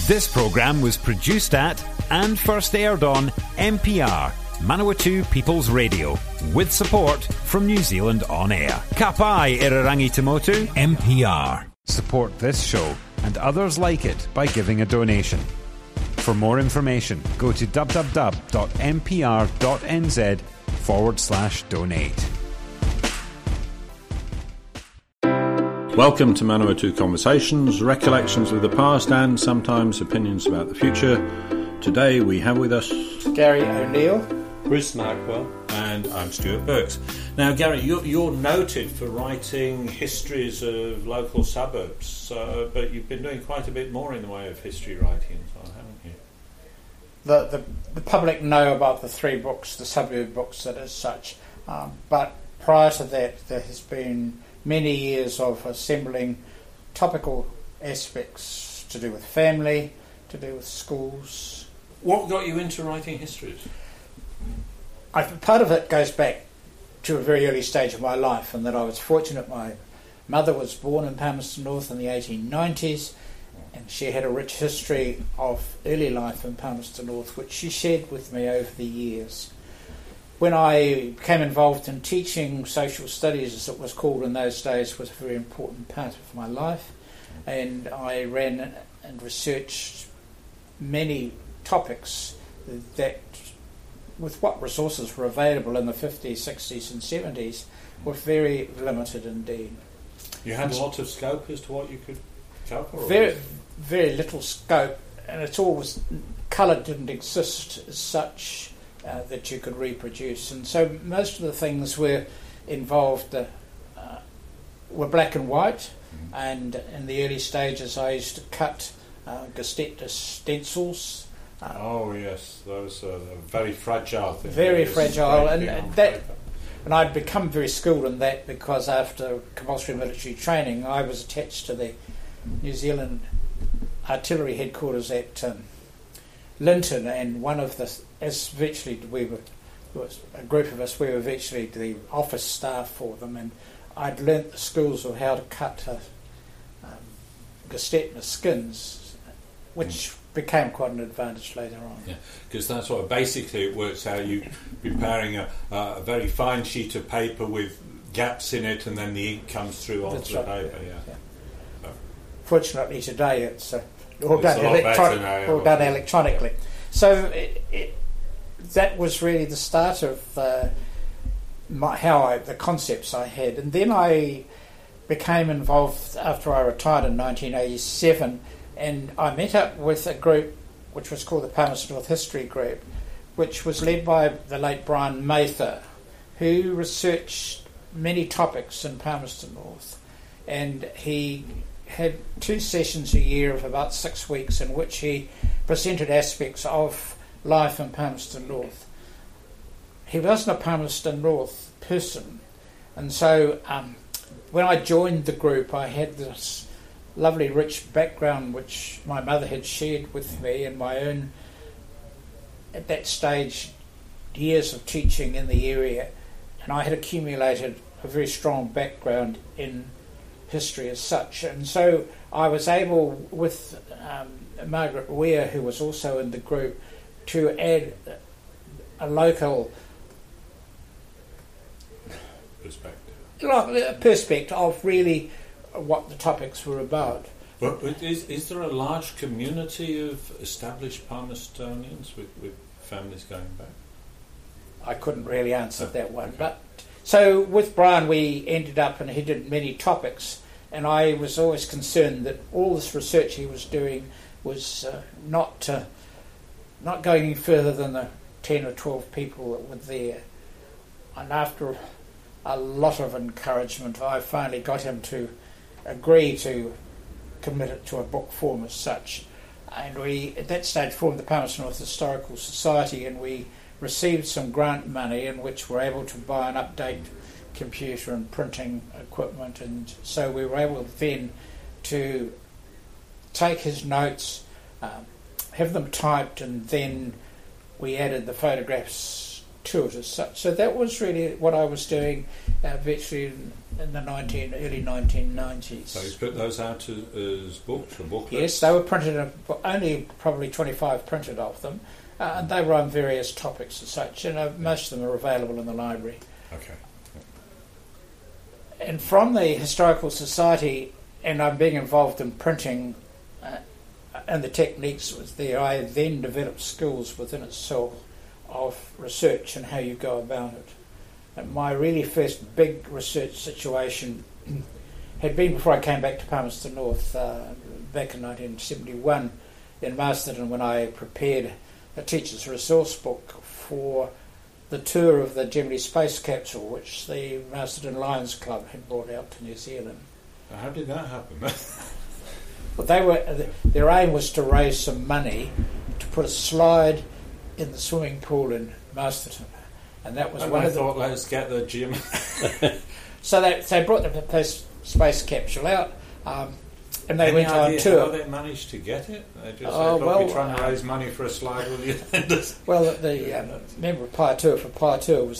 This programme was produced at and first aired on MPR, Manawatu People's Radio, with support from New Zealand On Air. Ka pai Irarangi Tamotu, MPR. Support this show and others like it by giving a donation. For more information, go to www.mpr.nz/donate. Welcome to Manawatu Conversations, recollections of the past and sometimes opinions about the future. Today we have with us Gary O'Neill, Bruce Markwell, and I'm Stuart Burks. Now, Gary, you're noted for writing histories of local suburbs, but you've been doing quite a bit more in the way of history writing as well, haven't you? The public know about the three books, the suburb books, that as such, but prior to that there has been many years of assembling topical aspects to do with family, to do with schools. What got you into writing histories? Part of it goes back to a very early stage of my life, and that I was fortunate. My mother was born in Palmerston North in the 1890s, and she had a rich history of early life in Palmerston North, which she shared with me over the years. When I became involved in teaching, social studies, as it was called in those days, was a very important part of my life, and I ran and researched many topics that, with what resources were available in the 50s, 60s and 70s, were very limited indeed. You had a lot of scope as to what you could cover? Very little scope, and it's always, colour didn't exist as such that you could reproduce, and so most of the things were involved were black and white, and in the early stages I used to cut Gazette stencils. Oh yes, those are very fragile things. Very fragile, and I'd become very skilled in that because after compulsory military training I was attached to the New Zealand Artillery headquarters at Linton, and one of the, as virtually was a group of us, we were virtually the office staff for them, and I'd learnt the skills of how to cut Gazette skins, which became quite an advantage later on. Yeah, because that's what basically it works out. You preparing a very fine sheet of paper with gaps in it, and then the ink comes through onto the paper. Yeah. Fortunately, today it's all done electronically. So that was really the start of the concepts I had, and then I became involved after I retired in 1987, and I met up with a group which was called the Palmerston North History Group, which was led by the late Brian Mather, who researched many topics in Palmerston North, and he had 2 sessions a year of about 6 weeks in which he presented aspects of life in Palmerston North. He wasn't a Palmerston North person, and so when I joined the group I had this lovely rich background which my mother had shared with me, and my own, at that stage, years of teaching in the area, and I had accumulated a very strong background in history as such, and so I was able, with Margaret Weir, who was also in the group, to add a local perspective of really what the topics were about. But is there a large community of established Palmerstonians with families going back? I couldn't really answer that one, but so with Brian we ended up, and he did many topics, and I was always concerned that all this research he was doing was not going any further than the 10 or 12 people that were there. And after a lot of encouragement I finally got him to agree to commit it to a book form as such, and we at that stage formed the Palmerston North Historical Society, and we received some grant money in which we were able to buy and update computer and printing equipment, and so we were able then to take his notes, have them typed, and then we added the photographs to it as such. So that was really what I was doing virtually in the early 1990s. So you put those out as books or booklets? Yes, they were printed, only probably 25 printed of them, and they were on various topics as such, and most of them are available in the library. Okay. And from the Historical Society, and I'm being involved in printing and the techniques was there, I then developed skills within itself of research and how you go about it. And my really first big research situation had been before I came back to Palmerston North back in 1971 in Masterton, when I prepared a teacher's resource book for the tour of the Gemini space capsule, which the Masterton Lions Club had brought out to New Zealand. How did that happen? Well, their aim was to raise some money to put a slide in the swimming pool in Masterton, and that was one of the. I thought, let's get the gym. So they brought the space capsule out, and they went on tour. How they managed to get it? They just we're trying to raise money for a slide with the attendants. Well, the member of Pai Tour was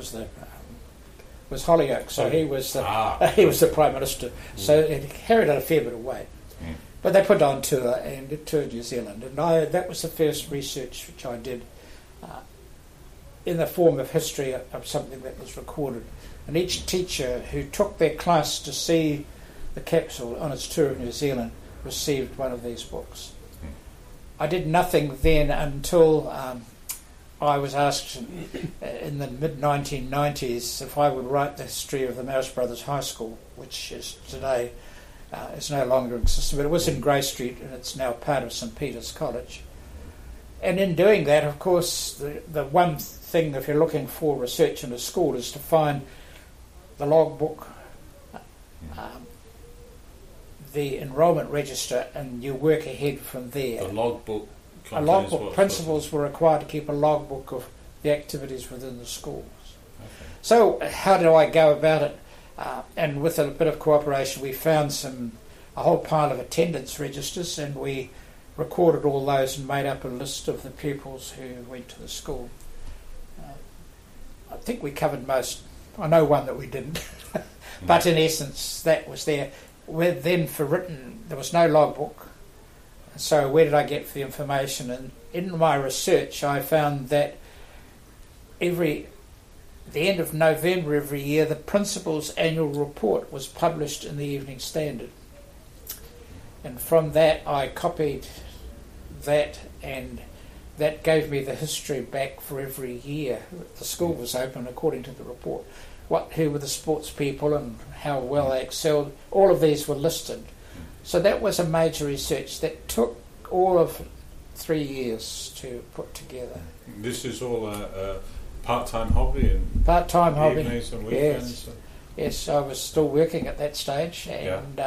Holyoake, so he was the Prime Minister. So it carried out a fair bit of weight. Mm. But they put on tour and it toured New Zealand, and that was the first research which I did in the form of history of something that was recorded. And each teacher who took their class to see the capsule on its tour of New Zealand received one of these books. Mm. I did nothing then until I was asked in the mid-1990s if I would write the history of the Marist Brothers High School, which is today is no longer in existence, but it was in Grey Street and it's now part of St Peter's College. And in doing that, of course, the one thing if you're looking for research in a school is to find the logbook, the enrolment register, and you work ahead from there. The logbook. A logbook. Principals were required to keep a logbook of the activities within the schools. Okay. So how do I go about it? And with a bit of cooperation, we found a whole pile of attendance registers, and we recorded all those and made up a list of the pupils who went to the school. I think we covered most. I know one that we didn't, but in essence, that was there. Then for written, there was no logbook. So where did I get the information? And in my research, I found that the end of November every year, the principal's annual report was published in the Evening Standard. And from that, I copied that, and that gave me the history back for every year. The school was open according to the report. Who were the sports people and how well they excelled. All of these were listed. So that was a major research that took all of 3 years to put together. This is all a part-time hobby? And part-time hobby. Evenings and weekends? Yes, I was still working at that stage, and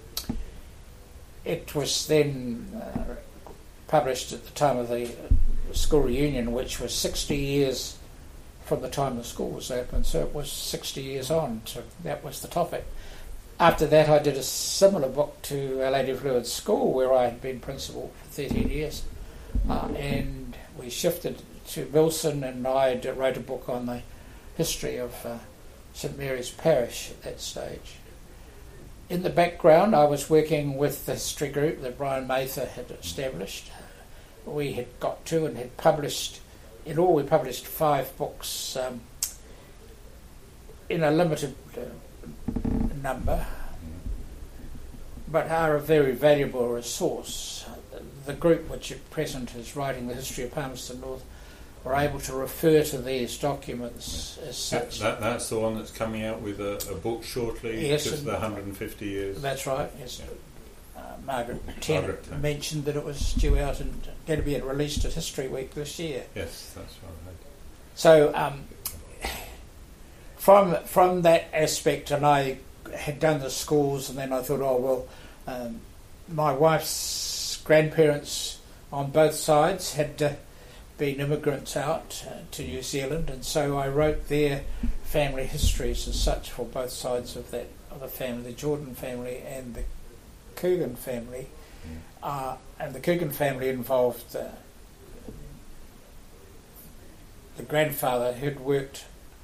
it was then published at the time of the school reunion, which was 60 years from the time the school was open, so it was 60 years on, so that was the topic. After that, I did a similar book to Our Lady of Lourdes School, where I had been principal for 13 years, and we shifted to Wilson, and I wrote a book on the history of St Mary's Parish at that stage. In the background, I was working with the history group that Brian Mather had established. We had got to and had published, in all we published 5 books in a limited number, but are a very valuable resource. The group which at present is writing the history of Palmerston North were able to refer to these documents as such. That's the one that's coming out with a book shortly, yes, just the 150 years. That's right, yes. Margaret Tennant mentioned that it was due out and going to be released at History Week this year. Yes, that's right. So from that aspect, and I had done the schools, and then I thought, my wife's grandparents on both sides had been immigrants out to New Zealand, and so I wrote their family histories as such for both sides of the family, the Jordan family and the Coogan family. And the Coogan family involved the the grandfather who'd worked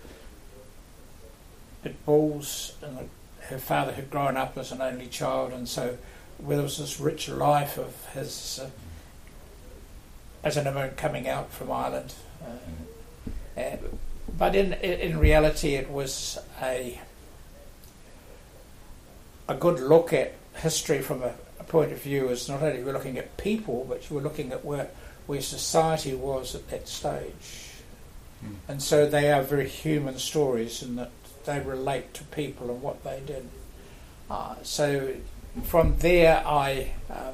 at Bulls, and her father had grown up as an only child, and so there was this rich life of his as an immigrant coming out from Ireland. But in reality, it was a good look at history from a point of view as not only we're looking at people, but we're looking at where society was at that stage. And so they are very human stories in that they relate to people and what they did. So from there I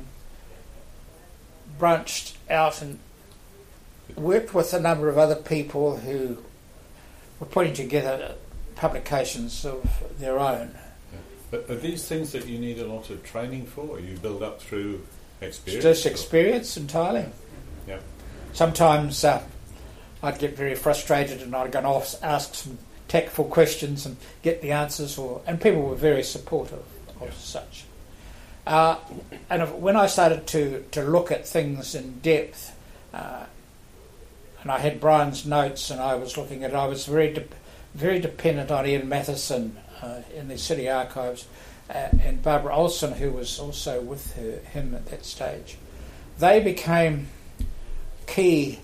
branched out and worked with a number of other people who were putting together publications of their own. But are these things that you need a lot of training for? You build up through experience? Just experience entirely. Yeah. Sometimes I'd get very frustrated and I'd go and ask some tactful questions and get the answers, and people were very supportive of such. And when I started to look at things in depth, and I had Brian's notes and I was looking at it, I was very dependent on Ian Matheson in the City Archives, and Barbara Olsen, who was also with him at that stage. They became keys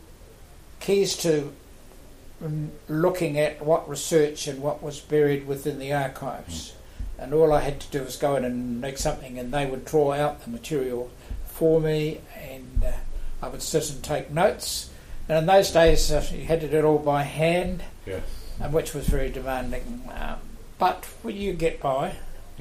to looking at what research and what was buried within the archives. And all I had to do was go in and make something, and they would draw out the material for me, and I would sit and take notes. And in those days, you had to do it all by hand, yes. Which was very demanding. But you get by.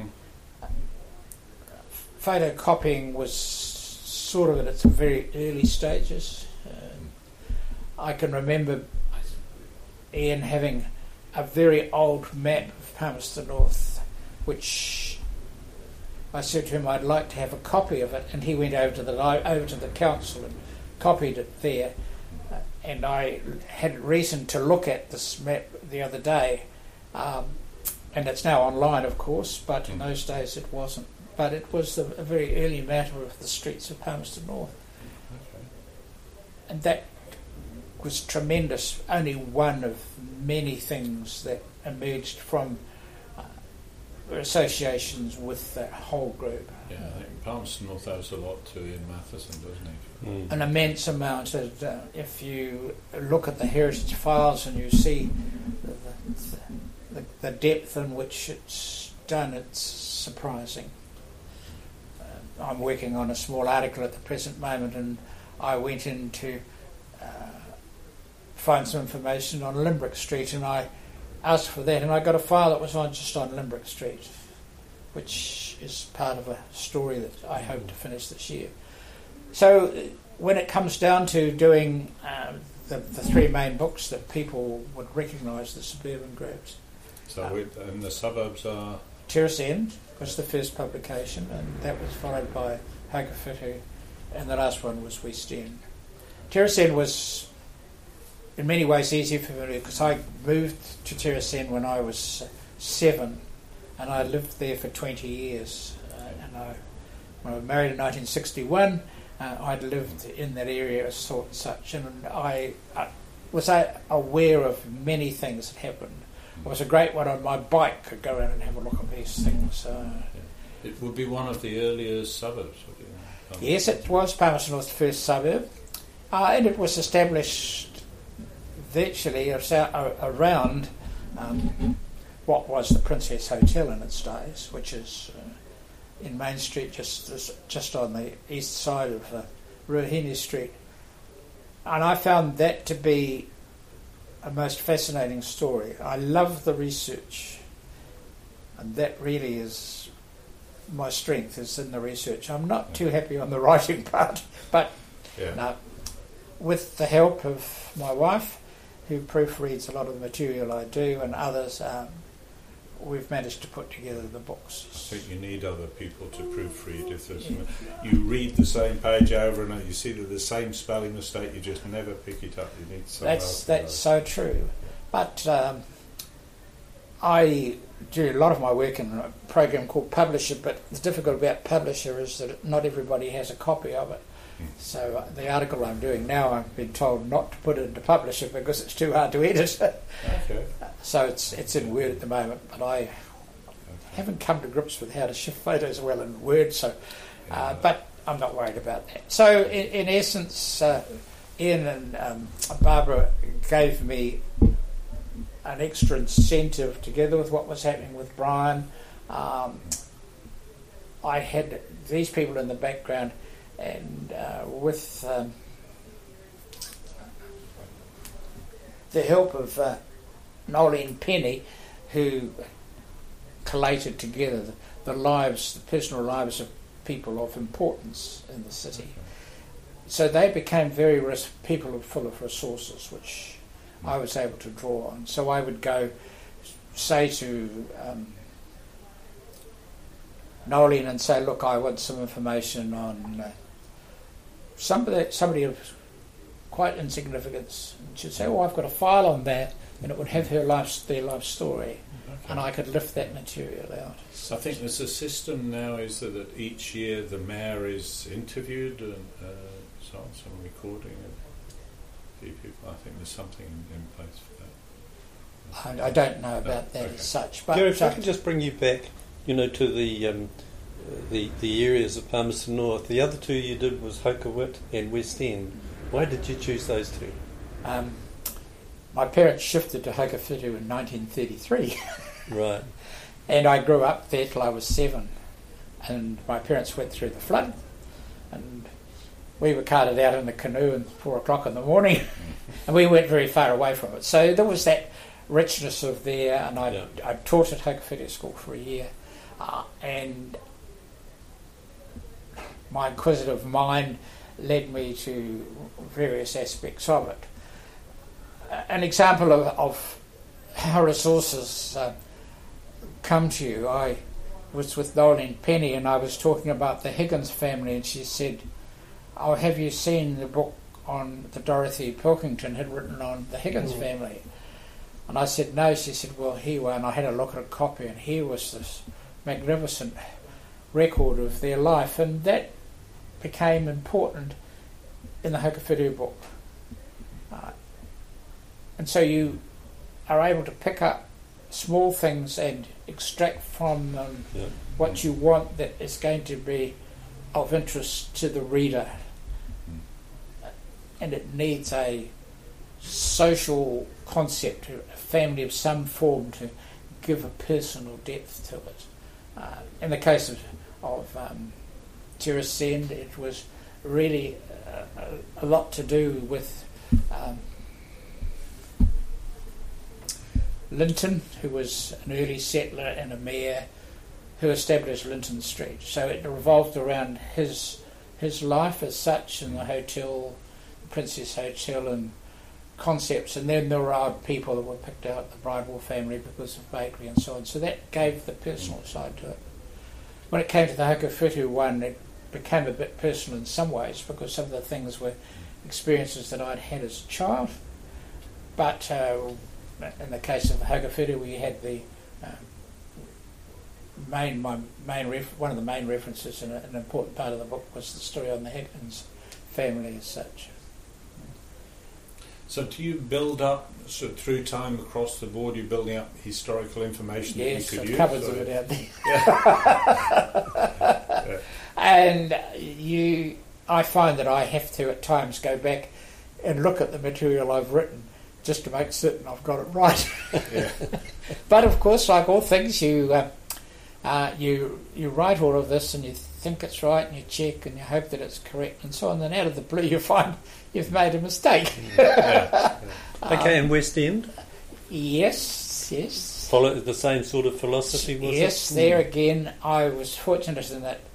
Photocopying was sort of at its very early stages. I can remember Ian having a very old map of Palmerston North, which I said to him I'd like to have a copy of it, and he went over to the council and copied it there. And I had reason to look at this map the other day, and it's now online, of course, but in those days it wasn't. But it was a very early matter of the streets of Palmerston North. Okay. And that was tremendous, only one of many things that emerged from associations with that whole group. Yeah, I think Palmerston North owes a lot to Ian Matheson, doesn't he? An immense amount. If you look at the heritage files and you see the depth in which it's done, it's surprising. I'm working on a small article at the present moment, and I went in to find some information on Limbrick Street, and I asked for that, and I got a file that was just on Limbrick Street, which is part of a story that I hope to finish this year. So when it comes down to doing the three main books that people would recognise, the suburban groups. So and the suburbs are? Terrace End was the first publication, and that was followed by Hagawhitu, and the last one was West End. Terrace End was in many ways easier for me because I moved to Terrace End when I was 7, and I lived there for 20 years. When I was married in 1961, I'd lived in that area as such, and I was aware of many things that happened. It was a great one on my bike, could go around and have a look at these things. It would be one of the earlier suburbs, would it? Yes, it was Palmerston North's first suburb, and it was established virtually around what was the Princess Hotel in its days, which is in Main Street, just on the east side of Ruahine Street. And I found that to be a most fascinating story. I love the research, and that really is my strength, is in the research. I'm not too happy on the writing part, but no, with the help of my wife, who proofreads a lot of the material I do, and others, we've managed to put together the books. I think you need other people to proofread. If there's you read the same page over and over, you see the same spelling mistake, you just never pick it up. You need someone else. That's so true. But I do a lot of my work in a program called Publisher, but the difficulty about Publisher is that not everybody has a copy of it. So the article I'm doing now, I've been told not to put it into Publisher because it's too hard to edit. Okay. So it's in Word at the moment, but I haven't come to grips with how to shift photos well in Word. So, but I'm not worried about that. So in essence, Ian and Barbara gave me an extra incentive, together with what was happening with Brian. I had these people in the background, and with the help of Nolene Penny, who collated together the personal lives of people of importance in the city. So they became people full of resources, which I was able to draw on. So I would go, say to Nolene and say, look, I want some information on somebody of quite insignificance. And she'd say, oh, I've got a file on that, and it would have their life story. Okay. And I could lift that material out. I think there's a system now is that each year the mayor is interviewed and so on, some recording of a few people. I think there's something in place for that. I don't know about that as such. But Gary, if I could just bring you back, to the areas of Palmerston North. The other two you did was Hokowit and West End. Why did you choose those two? My parents shifted to Hokowhitu in 1933. Right. And I grew up there till I was 7. And my parents went through the flood. And we were carted out in a canoe at 4 o'clock in the morning. And we weren't very far away from it. So there was that richness of there. And I taught at Hokowhitu School for a year. And my inquisitive mind led me to various aspects of it. An example of how resources come to you, I was with Nolene Penny and I was talking about the Higgins family, and she said, oh, have you seen the book on the Dorothy Pilkington had written on the Higgins family? And I said, no. She said, well, here were, and I had a look at a copy, and here was this magnificent record of their life, and that became important in the Hokowhitu book. And so you are able to pick up small things and extract from them what you want that is going to be of interest to the reader. And it needs a social concept, a family of some form to give a personal depth to it. In the case of Terrace End, it was really a lot to do with Linton, who was an early settler and a mayor who established Linton Street. So it revolved around his life as such, and the hotel, the Princess Hotel, and concepts. And then there were odd people that were picked out, the Bridewell family, because of bakery and so on. So that gave the personal side to it. When it came to the Hokowhitu one, it became a bit personal in some ways, because some of the things were experiences that I'd had as a child. But in the case of the Hokowhitu, we had the one of the main references in an important part of the book was the story on the Higgins family as such. So do you build up, so through time across the board, you're building up historical information that you could use? Yes, covers of it out there. Yeah. And I find that I have to at times go back and look at the material I've written just to make certain I've got it right. Yeah. But of course, like all things, you write all of this and you think it's right and you check and you hope that it's correct and so on. Then out of the blue, you find you've made a mistake. Okay, and West End? Yes. Follow the same sort of philosophy, was it? Yes, there again, I was fortunate in that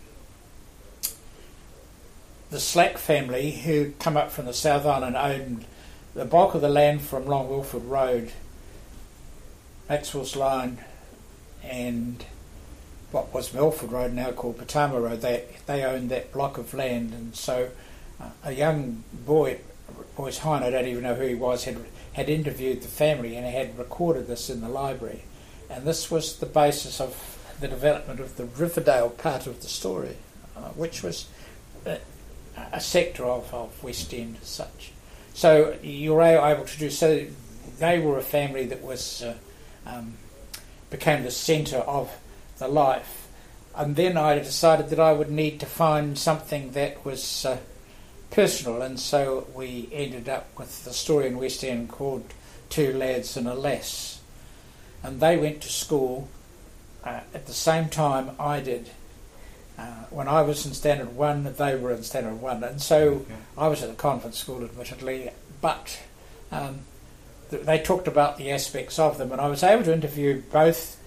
the Slack family, who come up from the South Island, owned the bulk of the land from Long Wilford Road, Maxwell's Line, and what was Milford Road, now called Patama Road. They owned that block of land, and so a young boy, Boyce Hine, I don't even know who he was, had interviewed the family and had recorded this in the library. And this was the basis of the development of the Riverdale part of the story, which was a sector of West End as such. So you were able to do so. They were a family that was became the centre of the life, and then I decided that I would need to find something that was personal, and so we ended up with the story in West End called Two Lads and a Lass, and they went to school at the same time I did. When I was in Standard 1, they were in Standard 1, and so I was at a convent school, admittedly, but they talked about the aspects of them, and I was able to interview both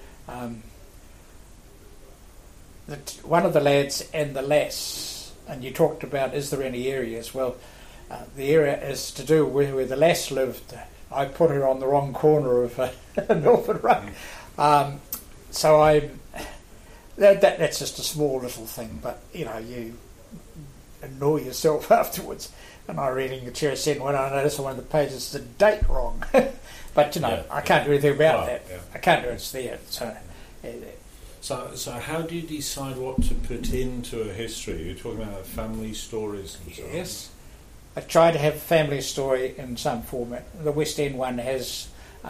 one of the lads and the lass. And you talked about, is there any areas? Well, the area is to do with where the lass lived. I put her on the wrong corner of Milford Road. So that's just a small little thing, but you annoy yourself afterwards. And I reading the chair said when I noticed on one of the pages the date wrong, but I can't do anything about that. Yeah. I can't do it. It's there. So how do you decide what to put into a history? You're talking about family stories and so on. Yes. I try to have a family story in some format. The West End one has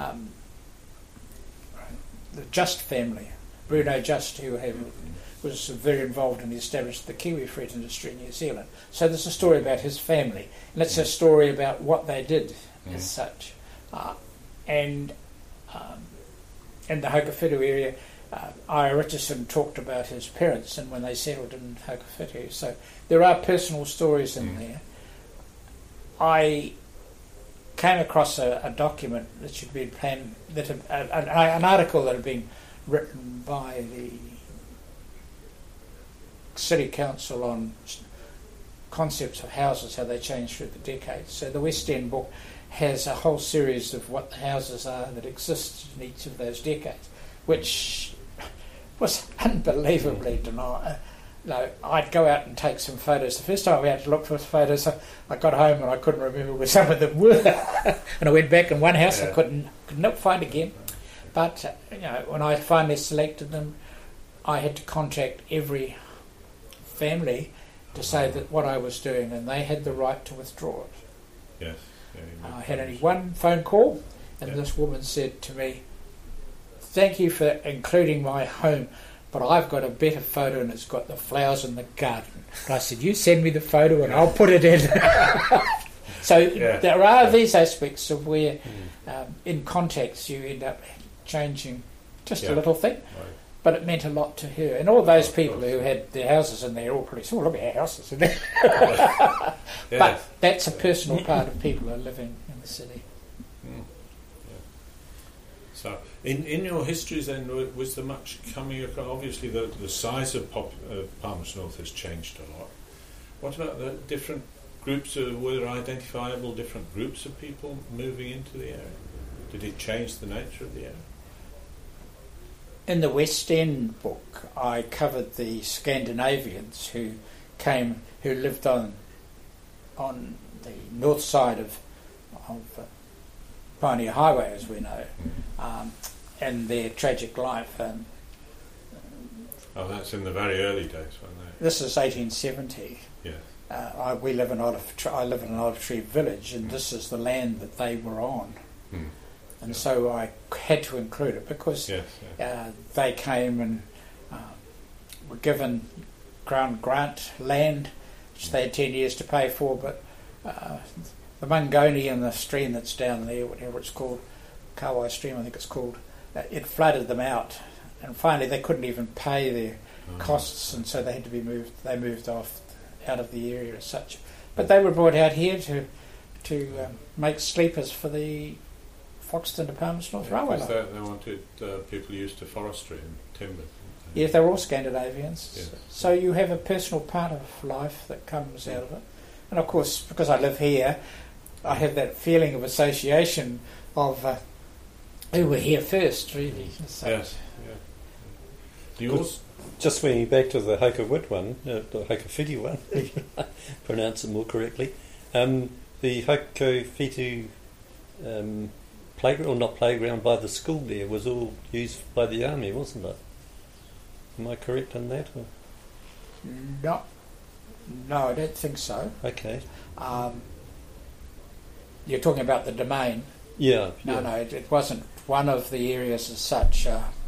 the Just family, Bruno Just, who was very involved in the establishment of the kiwi fruit industry in New Zealand. So there's a story about his family, and it's a story about what they did as such. And in the Hokowhitu area, Ira Richardson talked about his parents and when they settled in Hokowhitu. So there are personal stories in there. I came across a document that should be planned, an article that had been written by the City Council on concepts of houses, how they changed through the decades. So the West End book has a whole series of what the houses are that exist in each of those decades, which was unbelievably I'd go out and take some photos. The first time we had to look for photos, I got home and I couldn't remember where some of them were. And I went back in one house I couldn't find again. But when I finally selected them, I had to contact every family to say that what I was doing, and they had the right to withdraw it. Yes. I had only one phone call, and this woman said to me, "Thank you for including my home, but I've got a better photo and it's got the flowers in the garden." And I said, "You send me the photo and I'll put it in." So there are these aspects of where in context you end up changing just a little thing. Right. But it meant a lot to her. And all those people who had their houses in there all pretty small, look at our houses in there. But that's a personal part of people who are living in the city. So in your histories then, was there much coming across? Obviously the size of Palmerston North has changed a lot. What about the different groups? Were there identifiable different groups of people moving into the area? Did it change the nature of the area? In the West End book, I covered the Scandinavians who lived on the north side of Pioneer Highway, as we know, and their tragic life. That's in the very early days, wasn't it? This is 1870. Yeah. I live in an olive tree village, and this is the land that they were on. And so I had to include it because they came and were given grant land, which they had 10 years to pay for, but the Mangoni and the stream that's down there, whatever it's called, Kawai Stream I think it's called, it flooded them out, and finally they couldn't even pay their costs, and so they had to be moved. They moved off out of the area as such. But they were brought out here to make sleepers for the Foxton to Palmerston North Railway line. They wanted people used to forestry and timber. Yes, they were all Scandinavians. Yes. So you have a personal part of life that comes out of it. And of course, because I live here, I have that feeling of association of who were here first, really. So yes. Yeah. Just swinging back to the Hokowhitu one, the Hokowhitu one, pronounce it more correctly. The Hokowhitu playground, or not playground, by the school there was all used by the army, wasn't it? Am I correct on that? Or? Not No, I don't think so. Okay. You're talking about the domain. Yeah. No, it wasn't one of the areas as such.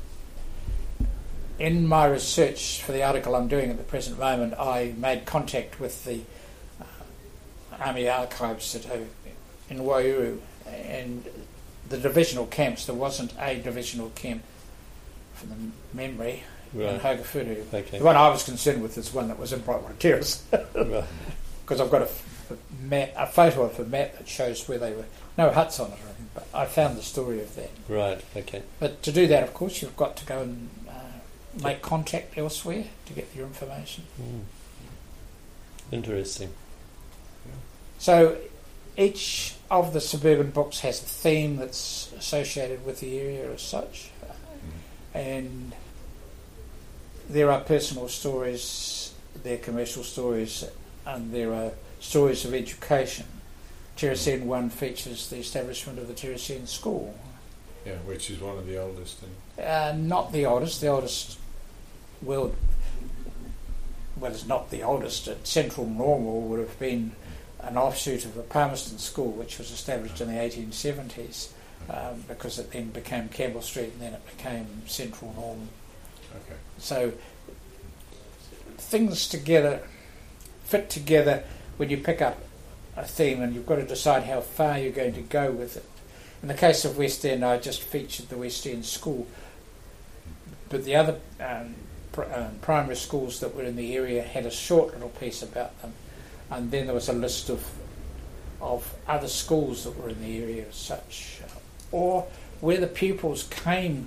In my research for the article I'm doing at the present moment, I made contact with the Army Archives in Waiouru, and the divisional camps. There wasn't a divisional camp from the memory in Haukawhuru. Okay. The one I was concerned with is one that was in Brightwater Terrace, because I've got a photo of a map that shows where they were. No huts on it or anything, but I found the story of that. Right, okay. But to do that, of course, you've got to go and make contact elsewhere to get your information. Interesting. So each of the suburban books has a theme that's associated with the area as such, and there are personal stories, there are commercial stories, and there are stories of education. Terracine 1 features the establishment of the Terracine School. Yeah, which is one of the oldest. Not the oldest. The oldest well, it's not the oldest. Central Normal would have been an offshoot of the Palmerston School, which was established in the 1870s, because it then became Campbell Street and then it became Central Normal. Okay. So things fit together when you pick up a theme, and you've got to decide how far you're going to go with it. In the case of West End, I just featured the West End School, but the other primary schools that were in the area had a short little piece about them, and then there was a list of other schools that were in the area as such, or where the pupils came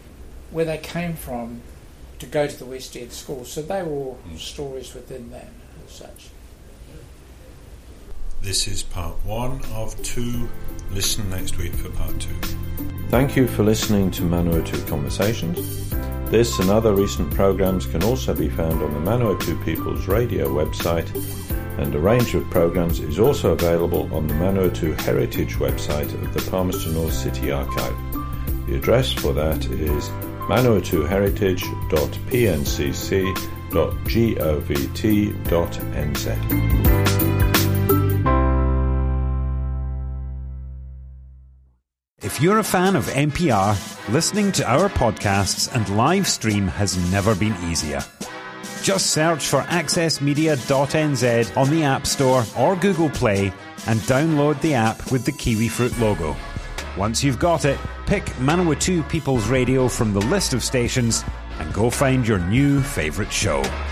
from to go to the West End School. So they were all stories within that as such. This is part 1 of 2. Listen next week for part 2. Thank you for listening to Manawatu Conversations. This and other recent programs can also be found on the Manawatu People's Radio website, and a range of programs is also available on the Manawatu Heritage website of the Palmerston North City Archive. The address for that is manawatuheritage.pncc.govt.nz. If you're a fan of NPR, listening to our podcasts and live stream has never been easier. Just search for accessmedia.nz on the App Store or Google Play and download the app with the kiwifruit logo. Once you've got it, pick Manawatu People's Radio from the list of stations and go find your new favourite show.